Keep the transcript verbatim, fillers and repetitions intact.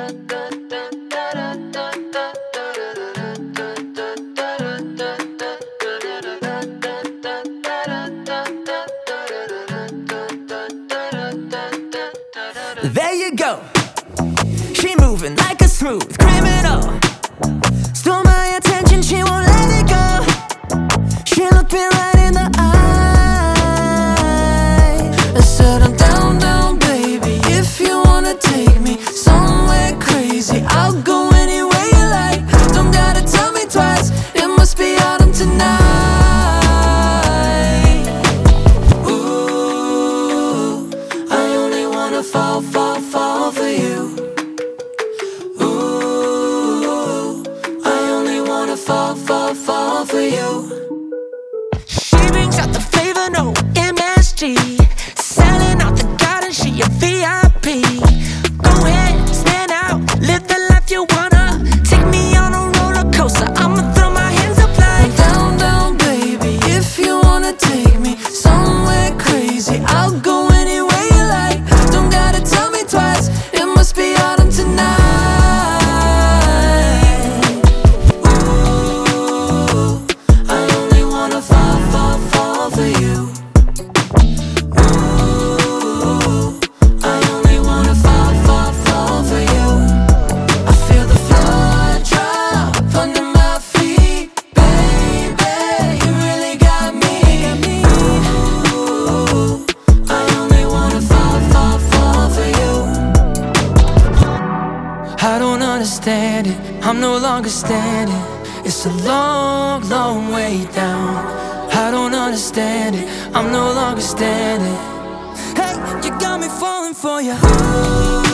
There you go. She moving like a smooth criminal. Stole my attention, she won't let it go. She looked me right in the eye. I said, I'm down, down, baby. If you wanna take me somewhere crazy, I'll go anywhere you like. Don't gotta tell me twice, it must be autumn tonight. Ooh, I only wanna fall, fall, fall for you. Ooh, I only wanna fall, fall, fall for you. She brings out the flavor, no M S G. Selling out the garden, she a V I P. Go ahead, stand out, live the life you wanna. Take me on a roller coaster, I'ma throw my hands up like down, down, baby. If you wanna take me somewhere crazy, I'll go anywhere you like. Don't gotta tell me twice, it must be autumn tonight. Ooh, I only wanna fall, fall, fall for you. Ooh, I only wanna fall, fall, fall for you. I feel the floor drop under my feet, baby. You really got me. Ooh, I only wanna fall, fall, fall for you. I don't understand it, I'm no longer standing. It's a long, long way down. I don't understand it, I'm no longer standing. Hey, you got me falling for you. Ooh,